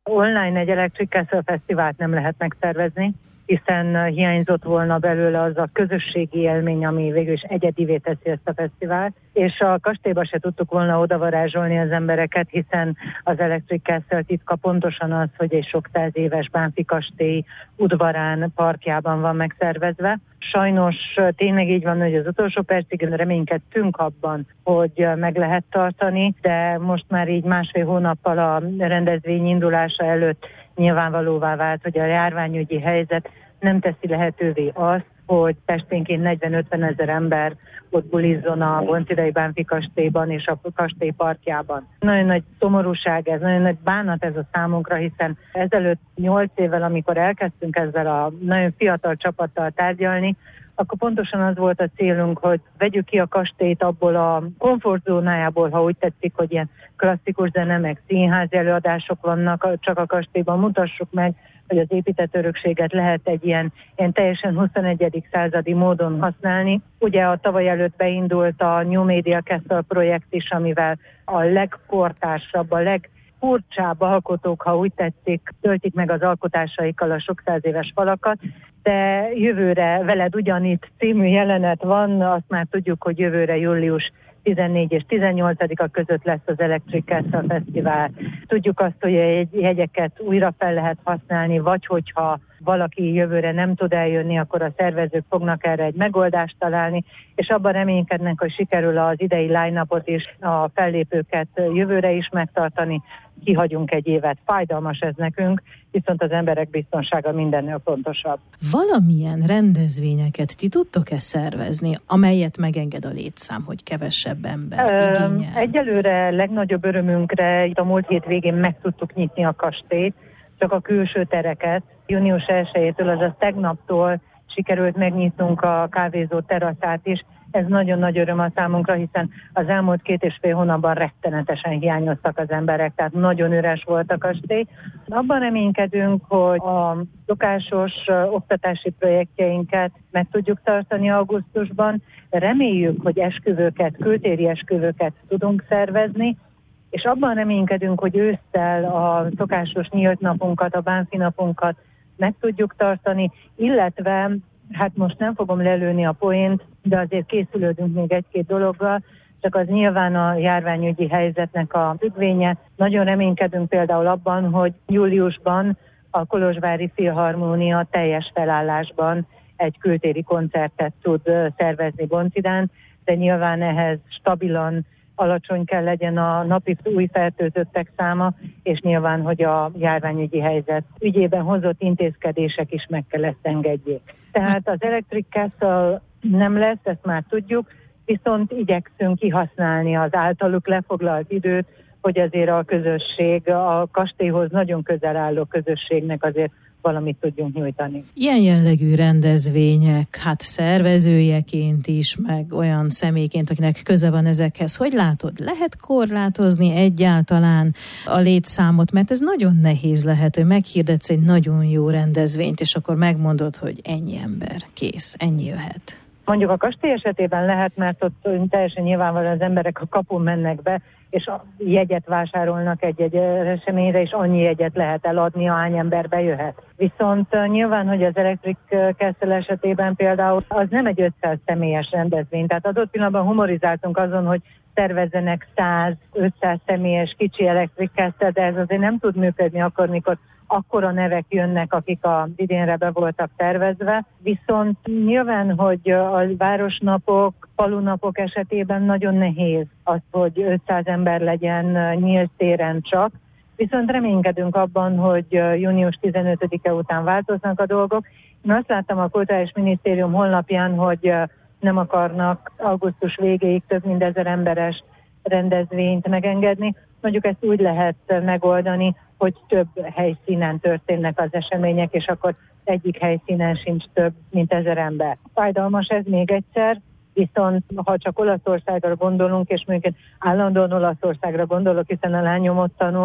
Online egy Electric Castle fesztivált nem lehet megszervezni, hiszen hiányzott volna belőle az a közösségi élmény, ami végül is egyedivé teszi ezt a fesztivált, és a kastélyba se tudtuk volna odavarázsolni az embereket, hiszen az Electric Castle titka pontosan az, hogy egy sok 100 éves Bánffy kastély udvarán, parkjában van megszervezve. Sajnos tényleg így van, hogy az utolsó percig reménykedtünk abban, hogy meg lehet tartani, de most már így másfél hónappal a rendezvény indulása előtt nyilvánvalóvá vált, hogy a járványügyi helyzet nem teszi lehetővé azt, hogy testénként 40-50 ezer ember ott bulizzon a Boncidai Bánffy kastélyban és a kastély parkjában. Nagyon nagy szomorúság ez, nagyon nagy bánat ez a számunkra, hiszen ezelőtt 8 évvel, amikor elkezdtünk ezzel a nagyon fiatal csapattal tárgyalni, akkor pontosan az volt a célunk, hogy vegyük ki a kastélyt abból a komfortzónájából, ha úgy tetszik, hogy ilyen klasszikus zene, meg színházi előadások vannak csak a kastélyban, mutassuk meg, hogy az épített örökséget lehet egy ilyen teljesen 21. századi módon használni. Ugye a tavaly előtt beindult a New Media Castle projekt is, amivel a legkortársabb, a legfurcsább alkotók, ha úgy tetszik, töltik meg az alkotásaikkal a sok 100 éves falakat, de jövőre Veled ugyanitt című jelenet van, azt már tudjuk, hogy jövőre július 14 és 18-a között lesz az Electric Castle Fesztivál. Tudjuk azt, hogy a jegyeket újra fel lehet használni, vagy hogyha valaki jövőre nem tud eljönni, akkor a szervezők fognak erre egy megoldást találni, és abban reménykednek, hogy sikerül az idei line-upot és a fellépőket jövőre is megtartani. Kihagyunk egy évet. Fájdalmas ez nekünk, viszont az emberek biztonsága mindennél fontosabb. Valamilyen rendezvényeket ti tudtok-e szervezni, amelyet megenged a létszám, hogy kevesebb ember igényel? Egyelőre legnagyobb örömünkre itt a múlt hét végén meg tudtuk nyitni a kastélyt, csak a külső tereket. Június 1-től, azaz tegnaptól sikerült megnyitnunk a kávézó teraszát is. Ez nagyon nagy öröm a számunkra, hiszen az elmúlt 2,5 hónapban rettenetesen hiányoztak az emberek, tehát nagyon üres volt a kastély. Abban reménykedünk, hogy a szokásos oktatási projektjeinket meg tudjuk tartani augusztusban. Reméljük, hogy esküvőket, kültéri esküvőket tudunk szervezni, és abban reménykedünk, hogy ősszel a szokásos nyílt napunkat, a Bánffy napunkat meg tudjuk tartani, illetve, hát most nem fogom lelőni a poént, de azért készülődünk még egy-két dologgal, csak az nyilván a járványügyi helyzetnek a függvénye. Nagyon reménykedünk például abban, hogy júliusban a Kolozsvári Filharmónia teljes felállásban egy kültéri koncertet tud szervezni Boncidán, de nyilván ehhez stabilan alacsony kell legyen a napi új fertőzöttek száma, és nyilván, hogy a járványügyi helyzet ügyében hozott intézkedések is meg kell ezt engedjék. Tehát az Electric Castle nem lesz, ezt már tudjuk, viszont igyekszünk kihasználni az általuk lefoglalt időt, hogy azért a közösség, a kastélyhoz nagyon közel álló közösségnek azért valamit tudjunk nyújtani. Ilyen jellegű rendezvények, hát szervezőjeként is, meg olyan személyként, akinek köze van ezekhez, hogy látod, lehet korlátozni egyáltalán a létszámot, mert ez nagyon nehéz lehet, hogy meghirdetsz egy nagyon jó rendezvényt, és akkor megmondod, hogy ennyi ember, kész, ennyi jöhet. Mondjuk a kastély esetében lehet, mert ott teljesen nyilvánvalóan az emberek a kapun mennek be, és jegyet vásárolnak egy eseményre, és annyi jegyet lehet eladni, ahány ember bejöhet. Viszont nyilván, hogy az Electric Castle esetében például az nem egy 500 személyes rendezvény, tehát adott pillanatban humorizáltunk azon, hogy szervezzenek 100-500 személyes kicsi Electric Castle, de ez azért nem tud működni akkor, mikor akkora nevek jönnek, akik az idénre be voltak tervezve. Viszont nyilván, hogy a városnapok, falunapok esetében nagyon nehéz az, hogy 500 ember legyen nyílt téren csak. Viszont reménykedünk abban, hogy június 15-e után változnak a dolgok. Én azt láttam a Kulturális Minisztérium honlapján, hogy nem akarnak augusztus végéig több mint 1000 emberes rendezvényt megengedni. Mondjuk ezt úgy lehet megoldani, hogy több helyszínen történnek az események, és akkor egyik helyszínen sincs több mint 1000 ember. Fájdalmas ez még egyszer, viszont ha csak Olaszországra gondolunk, és mondjuk állandóan Olaszországra gondolok, hiszen a lányom ott tanul,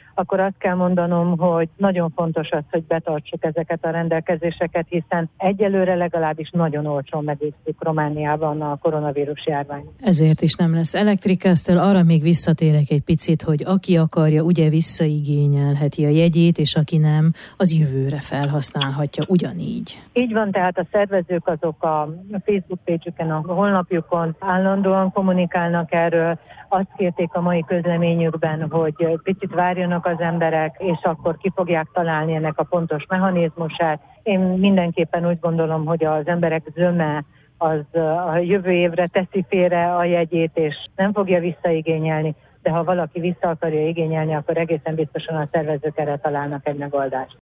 akkor azt kell mondanom, hogy nagyon fontos az, hogy betartsuk ezeket a rendelkezéseket, hiszen egyelőre legalábbis nagyon olcsón megúsztuk Romániában a koronavírus járvány. Ezért is nem lesz Electricast-tel. Arra még visszatérek egy picit, hogy aki akarja, ugye visszaigényelheti a jegyét, és aki nem, az jövőre felhasználhatja ugyanígy. Így van, tehát a szervezők azok a Facebook page-üken, a honlapjukon állandóan kommunikálnak erről. Azt kérték a mai közleményükben, hogy picit várjanak az emberek, és akkor ki fogják találni ennek a pontos mechanizmusát. Én mindenképpen úgy gondolom, hogy az emberek zöme az a jövő évre teszi félre a jegyét, és nem fogja visszaigényelni. De ha valaki vissza akarja igényelni, akkor egészen biztosan a szervezők erre találnak egy megoldást.